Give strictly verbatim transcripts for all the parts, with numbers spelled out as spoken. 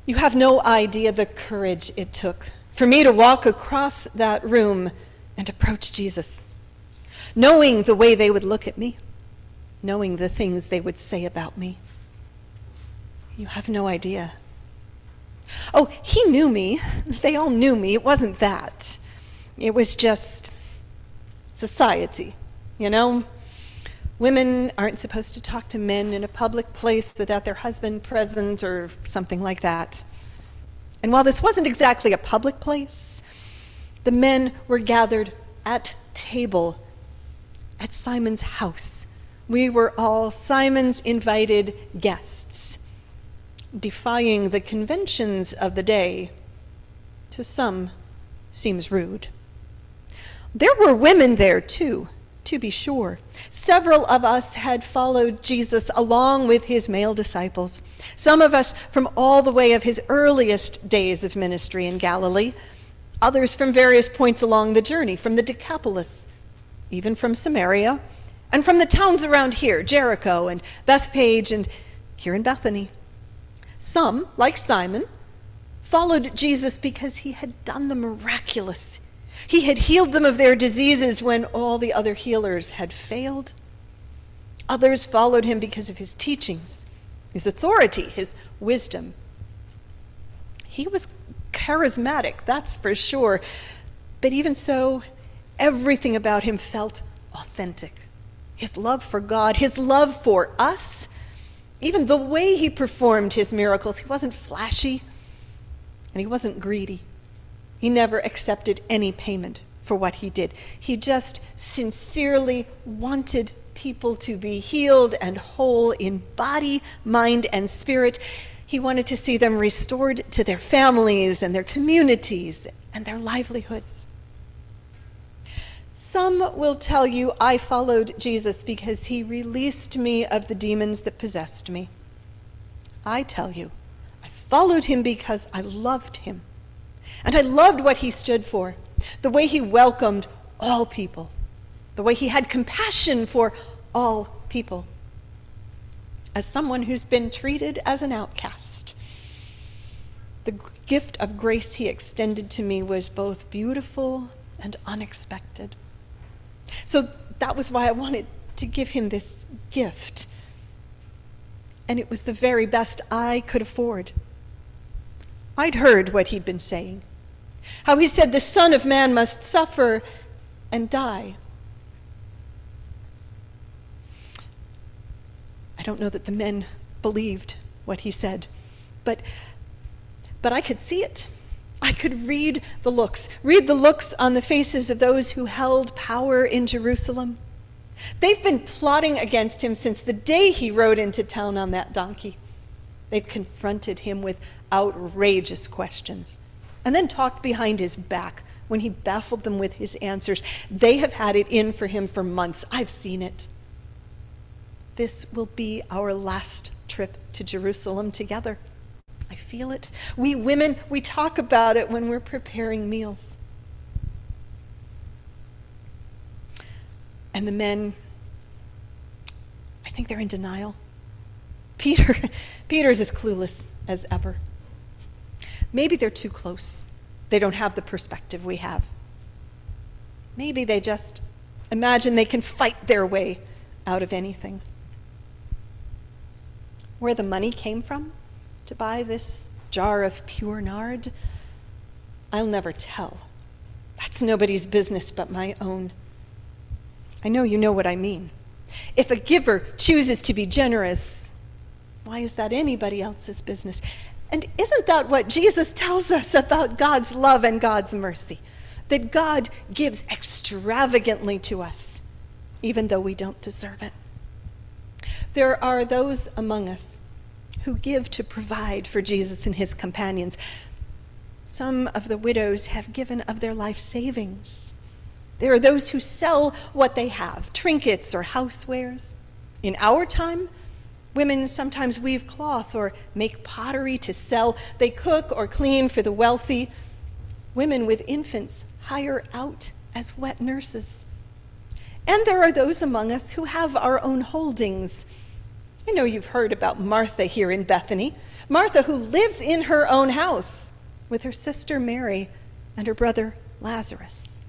You have no idea the courage it took for me to walk across that room and approach Jesus, knowing the way they would look at me, knowing the things they would say about me. You have no idea. Oh, he knew me. They all knew me. It wasn't that. It was just society, you know? Women aren't supposed to talk to men in a public place without their husband present or something like that. And while this wasn't exactly a public place, the men were gathered at table at Simon's house. We were all Simon's invited guests, defying the conventions of the day. To some, seems rude. There were women there too, to be sure. Several of us had followed Jesus along with his male disciples, some of us from all the way of his earliest days of ministry in Galilee, others from various points along the journey, from the Decapolis, even from Samaria, and from the towns around here, Jericho and Bethpage and here in Bethany. Some, like Simon, followed Jesus because he had done the miraculous. He had healed them of their diseases when all the other healers had failed. Others followed him because of his teachings, his authority, his wisdom. He was charismatic, that's for sure. But even so, everything about him felt authentic. His love for God, his love for us, even the way he performed his miracles, he wasn't flashy and he wasn't greedy. He never accepted any payment for what he did. He just sincerely wanted people to be healed and whole in body, mind, and spirit. He wanted to see them restored to their families and their communities and their livelihoods. Some will tell you I followed Jesus because he released me of the demons that possessed me. I tell you, I followed him because I loved him. And I loved what he stood for, the way he welcomed all people, the way he had compassion for all people. As someone who's been treated as an outcast, the gift of grace he extended to me was both beautiful and unexpected. So that was why I wanted to give him this gift. And it was the very best I could afford. I'd heard what he'd been saying, how he said the Son of Man must suffer and die. I don't know that the men believed what he said, but, but I could see it. I could read the looks, read the looks on the faces of those who held power in Jerusalem. They've been plotting against him since the day he rode into town on that donkey. They've confronted him with outrageous questions and then talked behind his back when he baffled them with his answers. They have had it in for him for months. I've seen it. This will be our last trip to Jerusalem together. I feel it. We women, we talk about it when we're preparing meals. And the men, I think they're in denial. Peter, Peter's as clueless as ever. Maybe they're too close. They don't have the perspective we have. Maybe they just imagine they can fight their way out of anything. Where the money came from to buy this jar of pure nard, I'll never tell. That's nobody's business but my own. I know you know what I mean. If a giver chooses to be generous, why is that anybody else's business? And isn't that what Jesus tells us about God's love and God's mercy? That God gives extravagantly to us, even though we don't deserve it. There are those among us who give to provide for Jesus and his companions. Some of the widows have given of their life savings. There are those who sell what they have, trinkets or housewares. In our time, women sometimes weave cloth or make pottery to sell. They cook or clean for the wealthy. Women with infants hire out as wet nurses. And there are those among us who have our own holdings. I know you've heard about Martha here in Bethany. Martha, who lives in her own house with her sister Mary and her brother Lazarus.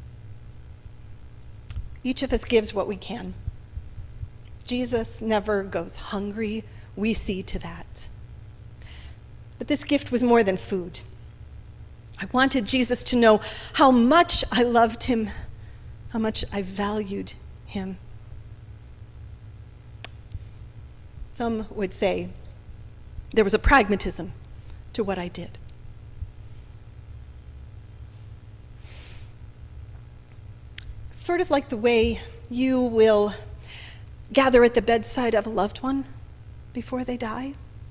Each of us gives what we can. Jesus never goes hungry. We see to that. But this gift was more than food. I wanted Jesus to know how much I loved him, how much I valued him. Some would say there was a pragmatism to what I did. Sort of like the way you will gather at the bedside of a loved one before they die,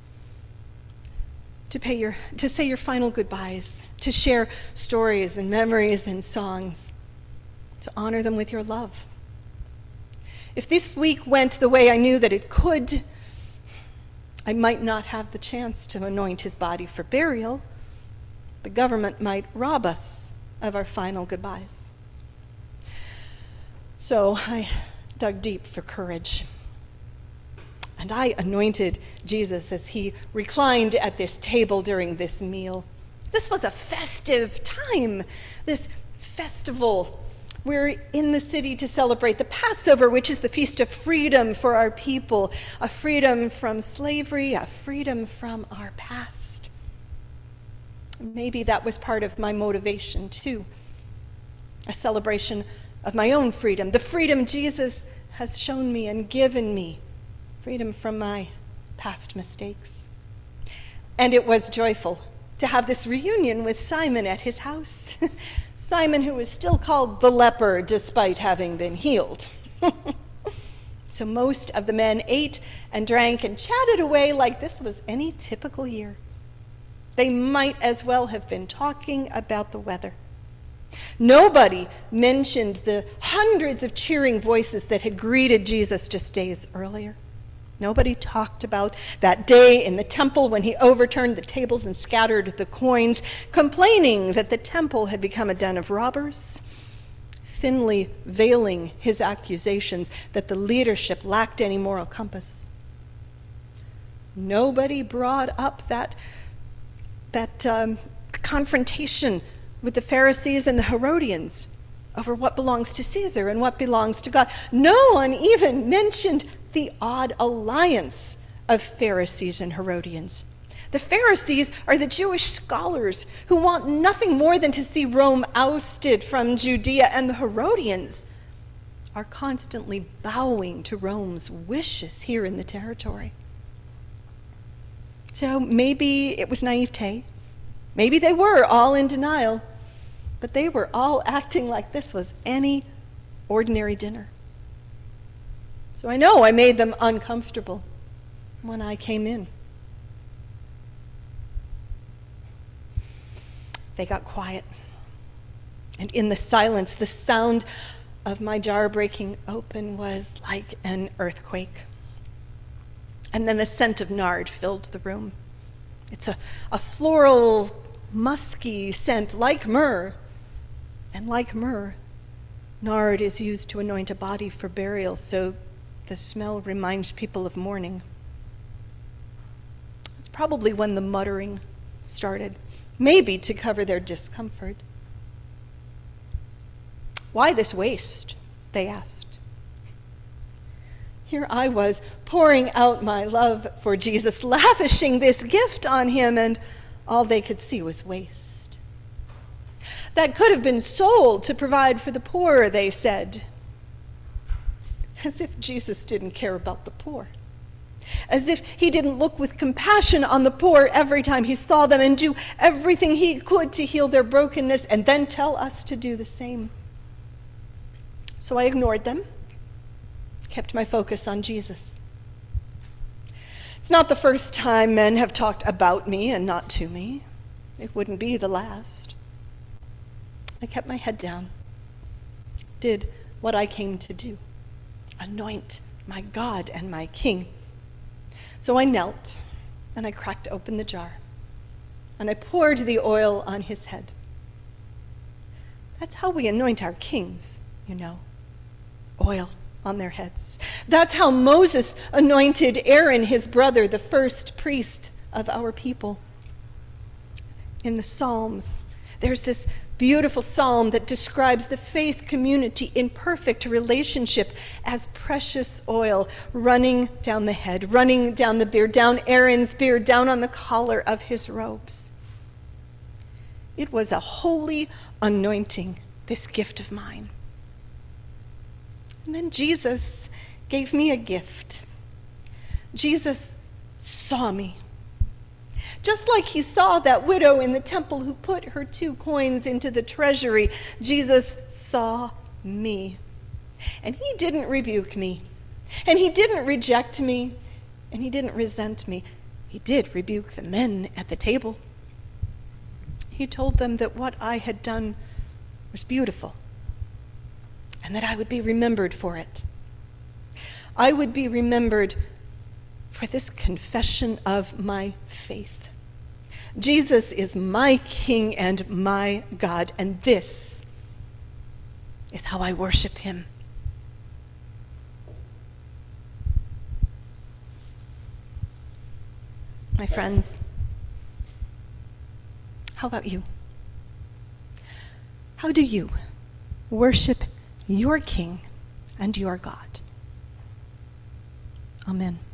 to pay your, to say your final goodbyes, to share stories and memories and songs, to honor them with your love. If this week went the way I knew that it could, I might not have the chance to anoint his body for burial. The government might rob us of our final goodbyes. So I dug deep for courage. And I anointed Jesus as he reclined at this table during this meal. This was a festive time, this festival. We're in the city to celebrate the Passover, which is the feast of freedom for our people, a freedom from slavery, a freedom from our past. Maybe that was part of my motivation too, a celebration of my own freedom, the freedom Jesus has shown me and given me, freedom from my past mistakes. And it was joyful to have this reunion with Simon at his house. Simon, who was still called the leper despite having been healed. So most of the men ate and drank and chatted away like this was any typical year. They might as well have been talking about the weather. Nobody mentioned the hundreds of cheering voices that had greeted Jesus just days earlier. Nobody talked about that day in the temple when he overturned the tables and scattered the coins, complaining that the temple had become a den of robbers, thinly veiling his accusations that the leadership lacked any moral compass. Nobody brought up that, that um, confrontation with the Pharisees and the Herodians over what belongs to Caesar and what belongs to God. No one even mentioned the odd alliance of Pharisees and Herodians. The Pharisees are the Jewish scholars who want nothing more than to see Rome ousted from Judea, and the Herodians are constantly bowing to Rome's wishes here in the territory. So maybe it was naivete. Maybe they were all in denial. But they were all acting like this was any ordinary dinner. So I know I made them uncomfortable when I came in. They got quiet. And in the silence, the sound of my jar breaking open was like an earthquake. And then the scent of nard filled the room. It's a, a floral, musky scent like myrrh. And like myrrh, nard is used to anoint a body for burial, so the smell reminds people of mourning. It's probably when the muttering started, maybe to cover their discomfort. Why this waste? They asked. Here I was pouring out my love for Jesus, lavishing this gift on him, and all they could see was waste. That could have been sold to provide for the poor, they said. As if Jesus didn't care about the poor. As if he didn't look with compassion on the poor every time he saw them and do everything he could to heal their brokenness and then tell us to do the same. So I ignored them, kept my focus on Jesus. It's not the first time men have talked about me and not to me. It wouldn't be the last. I kept my head down, did what I came to do, anoint my God and my King. So I knelt, and I cracked open the jar, and I poured the oil on his head. That's how we anoint our kings, you know, oil on their heads. That's how Moses anointed Aaron, his brother, the first priest of our people. In the Psalms, there's this beautiful psalm that describes the faith community in perfect relationship as precious oil running down the head, running down the beard, down Aaron's beard, down on the collar of his robes. It was a holy anointing, this gift of mine. And then Jesus gave me a gift. Jesus saw me. Just like he saw that widow in the temple who put her two coins into the treasury, Jesus saw me. And he didn't rebuke me. And he didn't reject me. And he didn't resent me. He did rebuke the men at the table. He told them that what I had done was beautiful and that I would be remembered for it. I would be remembered for this confession of my faith. Jesus is my King and my God, and this is how I worship him. My friends, how about you? How do you worship your King and your God? Amen.